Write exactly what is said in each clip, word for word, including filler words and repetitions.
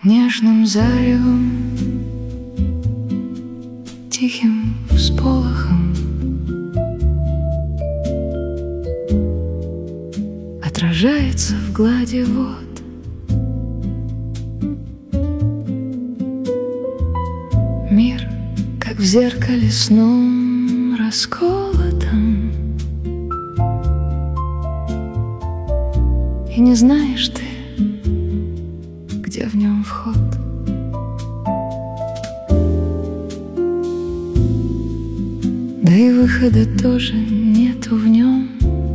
Нежным заревом, тихим всполохом отражается в глади вод. Мир, как в зеркале сном расколотом, и не знаешь ты, где в нем вход. Да и выхода тоже нету в нем.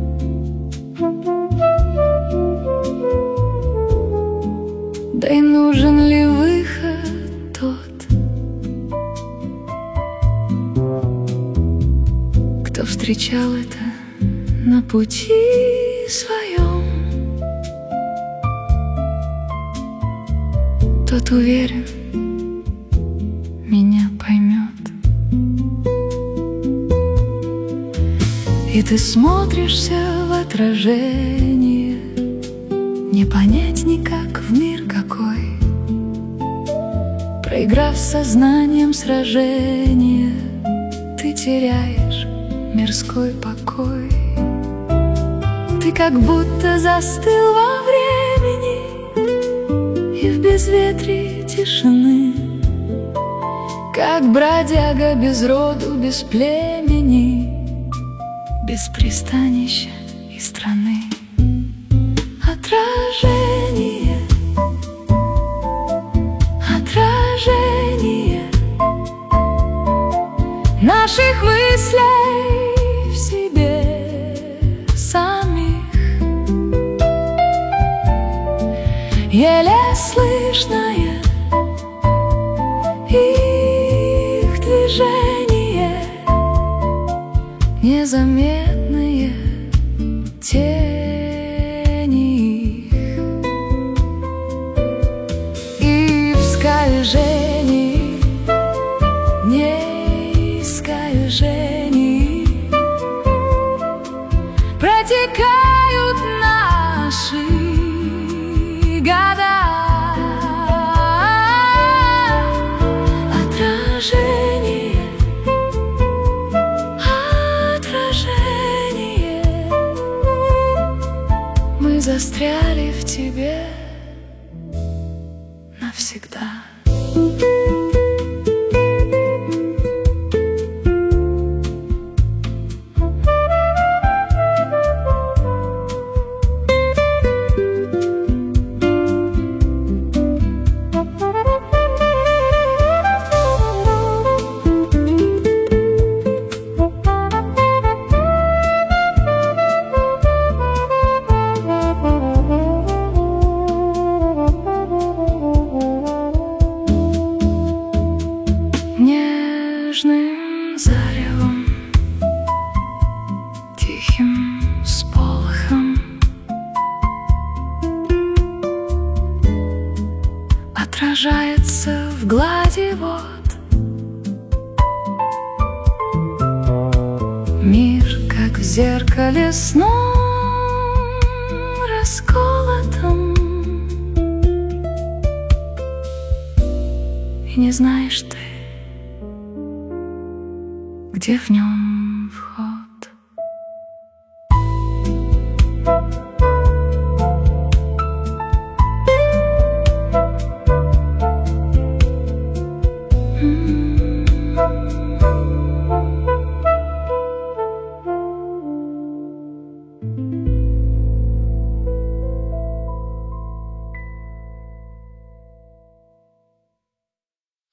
Да и нужен ли выход тот, кто встречал это на пути своем? Тот уверен, меня поймет. И ты смотришься в отражение, не понять никак в мир какой. Проиграв сознанием сражение, ты теряешь мирской покой. Ты как будто застыл во времени и в безветрии тишины, как бродяга без роду, без племени, без пристанища и страны. Отражение, отражение наших мыслей в себе самих, еле слышное их движение, незаметные тени их, и в скольжении, не искажении протекают наши года. Отражение, отражение, мы застряли в тебе навсегда. Нежным заревом, тихим всполохом отражается в глади вод. Мир, как в зеркале сном расколотом, и не знаешь ты, где в нем